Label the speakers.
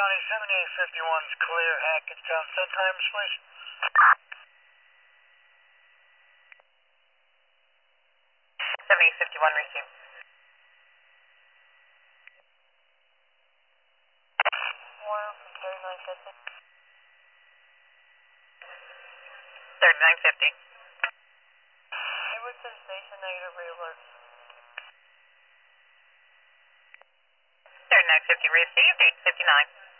Speaker 1: County 7851's clear. Hackettstown, set times, please.
Speaker 2: 7851 received. 3950. 3950. Haywardson Station, negative re-alert. 3950 received, 859.